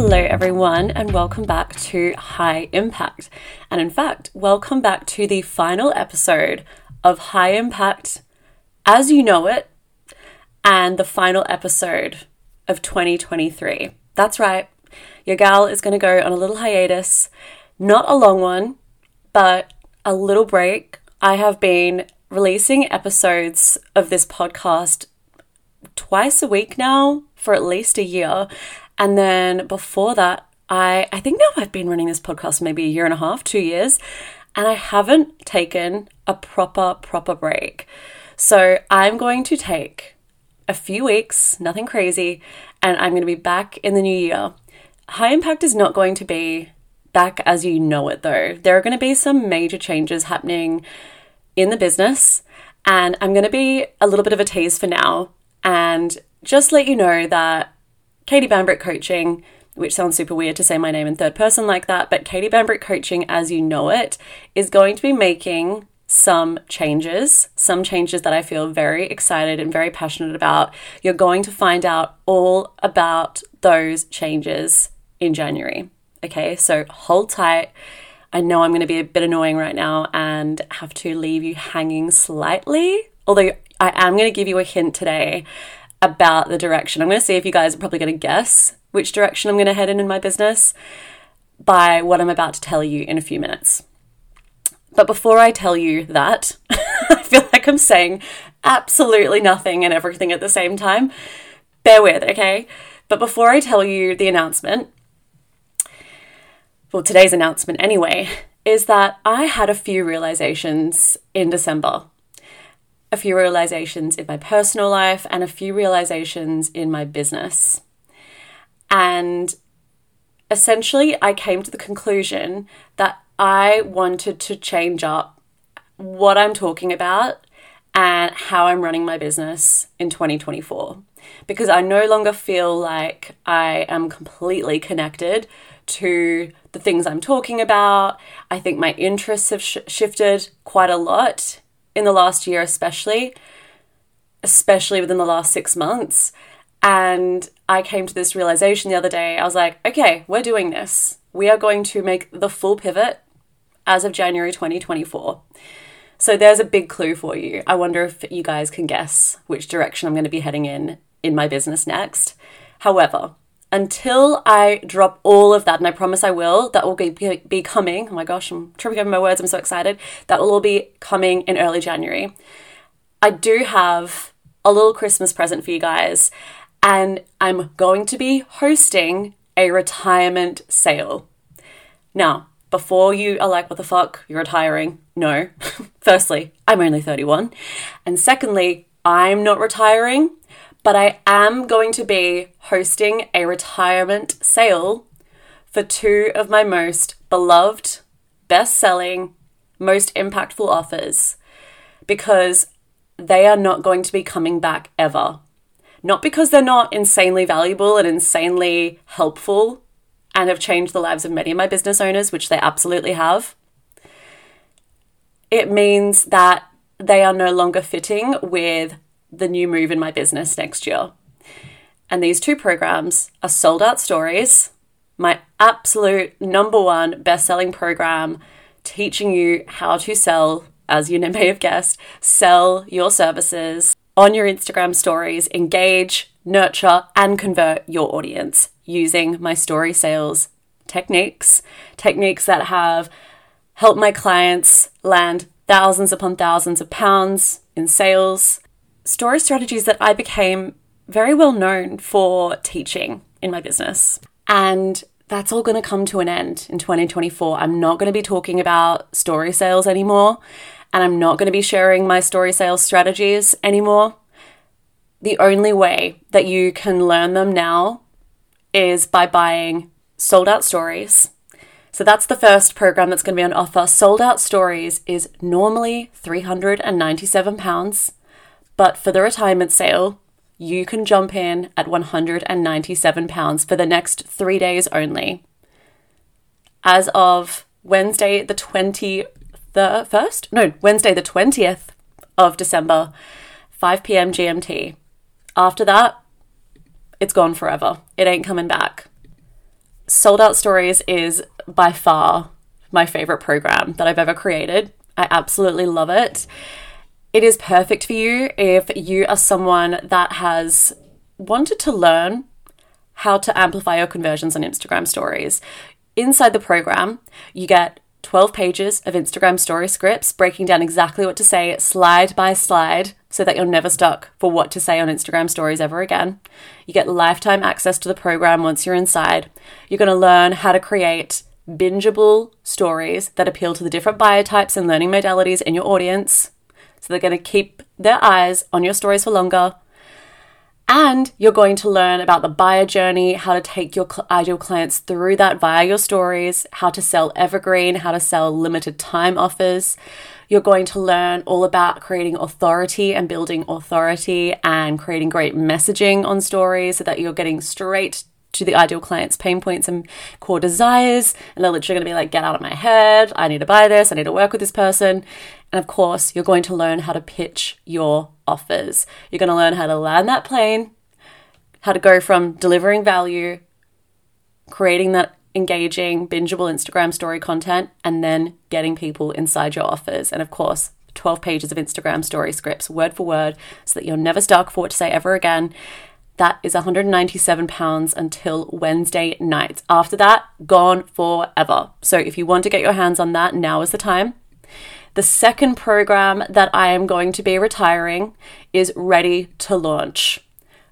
Hello everyone, and welcome back to High Impact. And in fact, welcome back to the final episode of High Impact as you know it, and the final episode of 2023. That's right, your gal is going to go on a little hiatus, not a long one, but a little break. I have been releasing episodes of this podcast twice a week now for at least a year. And then before that, I think now I've been running this podcast for maybe a year and a half, 2 years, and I haven't taken a proper break. So I'm going to take a few weeks, nothing crazy, and I'm going to be back in the new year. High Impact is not going to be back as you know it though. There are going to be some major changes happening in the business, and I'm going to be a little bit of a tease for now and just let you know that Katie Bambrick Coaching, which sounds super weird to say my name in third person like that, but Katie Bambrick Coaching as you know it is going to be making some changes that I feel very excited and very passionate about. You're going to find out all about those changes in January. Okay, so hold tight. I know I'm going to be a bit annoying right now and have to leave you hanging slightly, although I am going to give you a hint today about the direction. I'm going to see if you guys are probably going to guess which direction I'm going to head in my business by what I'm about to tell you in a few minutes. But before I tell you that, I feel like I'm saying absolutely nothing and everything at the same time. Bear with, okay? But before I tell you the announcement, well, today's announcement anyway, is that I had a few realizations in December. A few realizations in my personal life and a few realizations in my business. And essentially, I came to the conclusion that I wanted to change up what I'm talking about and how I'm running my business in 2024. Because I no longer feel like I am completely connected to the things I'm talking about. I think my interests have shifted quite a lot in the last year, especially within the last 6 months. And I came to this realization the other day. I was like, okay, we're doing this. We are going to make the full pivot as of January 2024. So there's a big clue for you. I wonder if you guys can guess which direction I'm going to be heading in my business next. However, until I drop all of that, and I promise I will, that will be coming. Oh my gosh, I'm tripping over my words. I'm so excited. That will all be coming in early January. I do have a little Christmas present for you guys, and I'm going to be hosting a retirement sale. Now, before you are like, what the fuck, you're retiring? No. Firstly, I'm only 31. And secondly, I'm not retiring. But I am going to be hosting a retirement sale for 2 of my most beloved, best-selling, most impactful offers, because they are not going to be coming back ever. Not because they're not insanely valuable and insanely helpful and have changed the lives of many of my business owners, which they absolutely have. It means that they are no longer fitting with the new move in my business next year. And these 2 programs are Sold Out Stories, my absolute #1 best-selling program, teaching you how to sell, as you may have guessed, sell your services on your Instagram stories, engage, nurture, and convert your audience using my story sales techniques that have helped my clients land thousands upon thousands of pounds in sales. Story strategies that I became very well known for teaching in my business. And that's all going to come to an end in 2024. I'm not going to be talking about story sales anymore, and I'm not going to be sharing my story sales strategies anymore. The only way that you can learn them now is by buying Sold Out Stories. So that's the first program that's going to be on offer. Sold Out Stories is normally £397. But for the retirement sale, you can jump in at £197 for the next 3 days only. As of Wednesday the 20th of December, 5 p.m. GMT. After that, it's gone forever. It ain't coming back. Sold Out Stories is by far my favorite program that I've ever created. I absolutely love it. It is perfect for you if you are someone that has wanted to learn how to amplify your conversions on Instagram stories. Inside the program, you get 12 pages of Instagram story scripts breaking down exactly what to say slide by slide so that you're never stuck for what to say on Instagram stories ever again. You get lifetime access to the program once you're inside. You're going to learn how to create bingeable stories that appeal to the different buyer types and learning modalities in your audience. So they're going to keep their eyes on your stories for longer. And you're going to learn about the buyer journey, how to take your ideal clients through that via your stories, how to sell evergreen, how to sell limited time offers. You're going to learn all about creating authority and building authority and creating great messaging on stories so that you're getting straight to the ideal client's pain points and core desires. And they're literally going to be like, get out of my head. I need to buy this. I need to work with this person. And of course, you're going to learn how to pitch your offers. You're going to learn how to land that plane, how to go from delivering value, creating that engaging, bingeable Instagram story content, and then getting people inside your offers. And of course, 12 pages of Instagram story scripts, word for word, so that you're never stuck for what to say ever again. That is £197 until Wednesday night. After that, gone forever. So if you want to get your hands on that, now is the time. The second program that I am going to be retiring is Ready to Launch.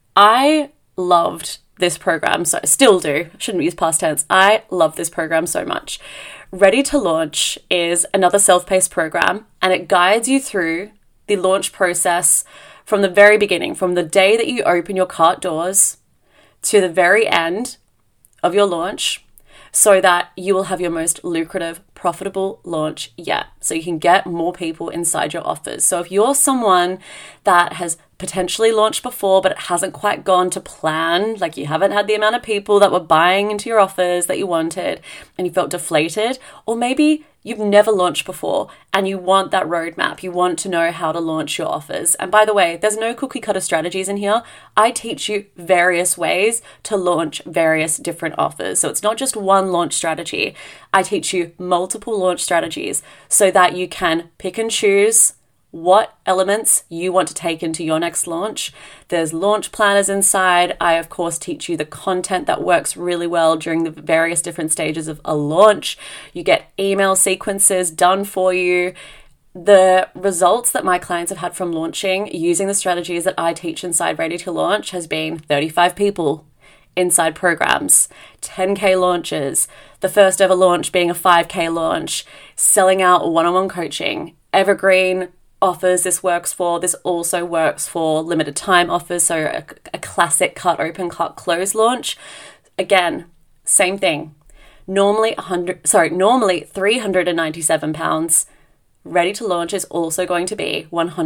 I loved this program, so I still do. I shouldn't use past tense. I love this program so much. Ready to Launch is another self-paced program, and it guides you through the launch process from the very beginning, from the day that you open your cart doors to the very end of your launch, so that you will have your most lucrative, profitable launch yet. So you can get more people inside your offers. So if you're someone that has potentially launched before, but it hasn't quite gone to plan, like you haven't had the amount of people that were buying into your offers that you wanted and you felt deflated, or maybe you've never launched before and you want that roadmap, you want to know how to launch your offers. And by the way, there's no cookie cutter strategies in here. I teach you various ways to launch various different offers. So it's not just one launch strategy. I teach you multiple launch strategies so that you can pick and choose what elements you want to take into your next launch. There's launch planners inside. I, of course, teach you the content that works really well during the various different stages of a launch. You get email sequences done for you. The results that my clients have had from launching using the strategies that I teach inside Ready to Launch has been 35 people inside programs, 10K launches, the first ever launch being a 5K launch, selling out one-on-one coaching, evergreen offers this works for. This also works for limited time offers, so a classic cut open, cut close launch. Again, same thing. Normally £397. Ready to Launch is also going to be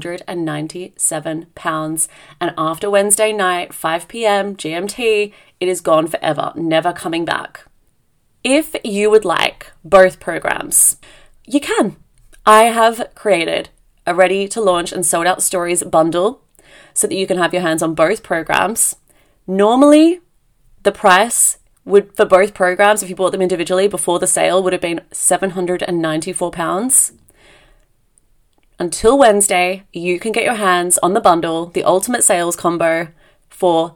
£197. And after Wednesday night, 5 p.m. GMT, it is gone forever, never coming back. If you would like both programs, you can. I have created a Ready to Launch and Sold Out Stories bundle so that you can have your hands on both programs. Normally, the price would for both programs, if you bought them individually before the sale, would have been £794. Until Wednesday, you can get your hands on the bundle, the ultimate sales combo, for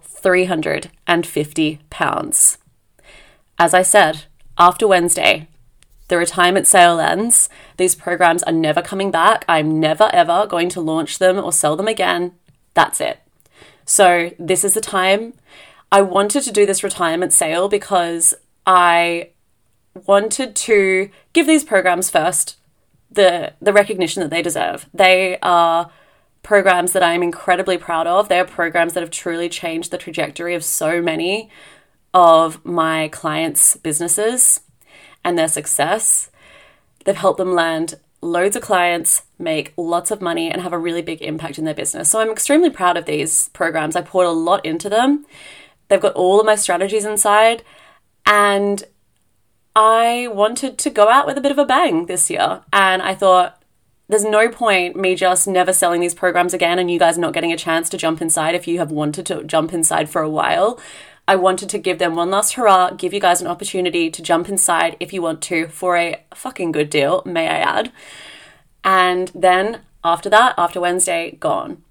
£350. As I said, after Wednesday, the retirement sale ends. These programs are never coming back. I'm never ever going to launch them or sell them again. That's it. So this is the time. I wanted to do this retirement sale because I wanted to give these programs first the recognition that they deserve. They are programs that I am incredibly proud of. They are programs that have truly changed the trajectory of so many of my clients' businesses and their success. They've helped them land loads of clients, make lots of money, and have a really big impact in their business. So I'm extremely proud of these programs. I poured a lot into them. They've got all of my strategies inside, and I wanted to go out with a bit of a bang this year. And I thought, there's no point me just never selling these programs again and you guys not getting a chance to jump inside if you have wanted to jump inside for a while. I wanted to give them one last hurrah, give you guys an opportunity to jump inside if you want to, for a fucking good deal, may I add. And then after that, after Wednesday, gone.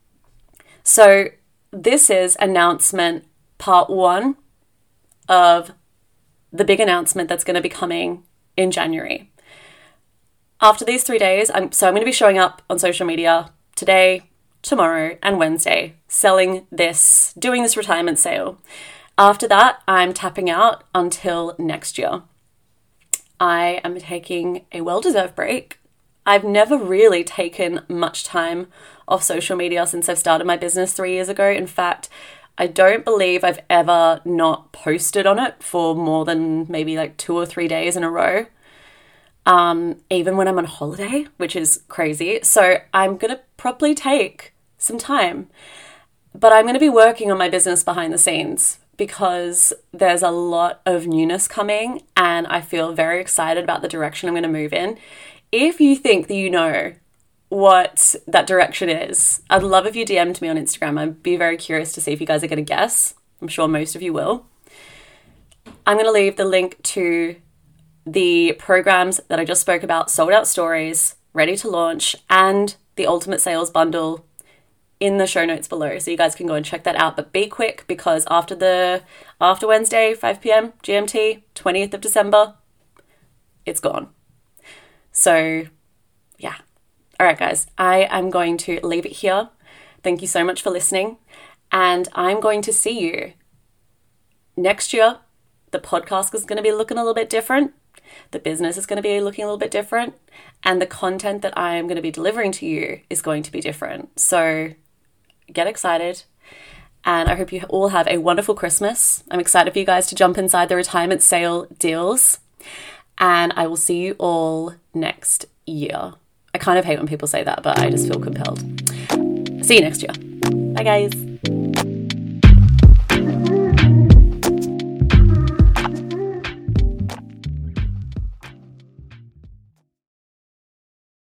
So this is announcement part 1 of the big announcement that's going to be coming in January. After these 3 days, I'm going to be showing up on social media today, tomorrow, and Wednesday, selling this, doing this retirement sale. After that, I'm tapping out until next year. I am taking a well-deserved break. I've never really taken much time off social media since I've started my business 3 years ago. In fact, I don't believe I've ever not posted on it for more than maybe like 2 or 3 days in a row. Even when I'm on holiday, which is crazy. So I'm going to probably take some time, but I'm going to be working on my business behind the scenes because there's a lot of newness coming and I feel very excited about the direction I'm going to move in. If you think that you know what that direction is, I'd love if you DM'd me on Instagram. I'd be very curious to see if you guys are going to guess. I'm sure most of you will. I'm going to leave the link to the programs that I just spoke about, Sold Out Stories, Ready to Launch, and the Ultimate Sales Bundle in the show notes below. So you guys can go and check that out. But be quick because after Wednesday, 5 p.m. GMT, 20th of December, it's gone. So yeah. All right, guys, I am going to leave it here. Thank you so much for listening. And I'm going to see you next year. The podcast is going to be looking a little bit different. The business is going to be looking a little bit different. And the content that I am going to be delivering to you is going to be different. So get excited. And I hope you all have a wonderful Christmas. I'm excited for you guys to jump inside the retirement sale deals. And I will see you all next year. I kind of hate when people say that, but I just feel compelled. See you next year. Bye, guys.